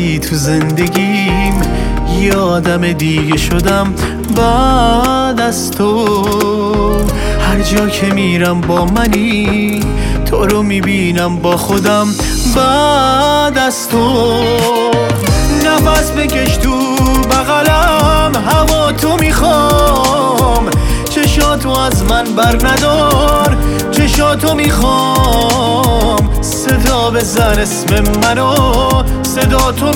اومدی تو زندگیم، یه آدم دیگه شدم بعد از تو. هر جا که میرم با منی، تو رو میبینم با خودم بعد از تو. نفس بکش تو بغلم، هوا تو میخوام، چشاتو از من بر ندار، چشاتو میخوام. صدا بزن اسم منو، صدا تو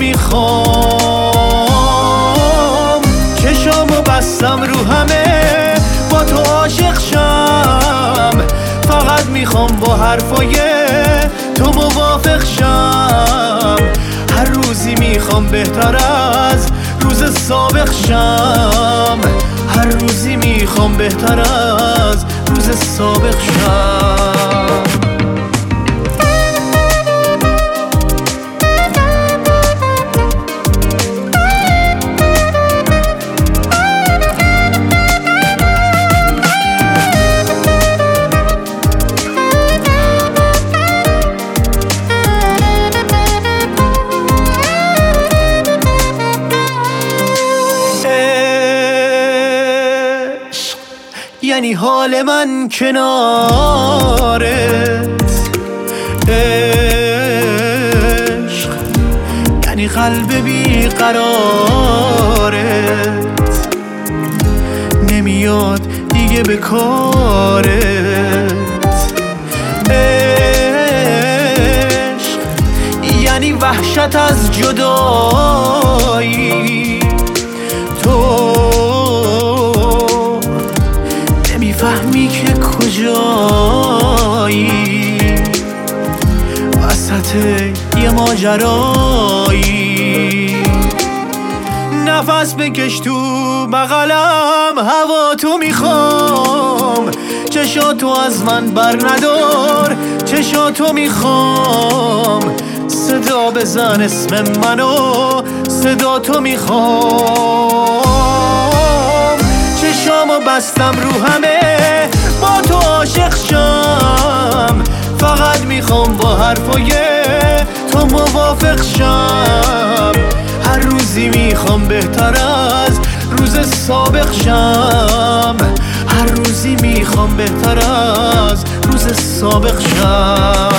میخوام. چشامو بستم رو همه، با تو عاشق شم. فقط میخوام با حرفای تو موافق شم. هر روزی میخوام بهتر از روز سابق شم. هر روزی میخوام بهتر از روز سابق شم. یعنی حال من کنارت، عشق یعنی قلب بیقرارت، نمیاد دیگه به کارت. عشق یعنی وحشت از جدایی، تو فهمی که کجایی، وسط یه ماجرایی. نفس بکش تو بغلم، هوا تو میخوام، چشاتو از من بر ندار، چشاتو میخوام. صدا بزن اسم منو، صدا تو میخوام. چشامو بستم رو همه، با تو عاشق شم. فقط میخوام با حرفای تو موافق شم. هر روزی میخوام بهتر از روز سابق شم. هر روزی میخوام بهتر از روز سابق شم.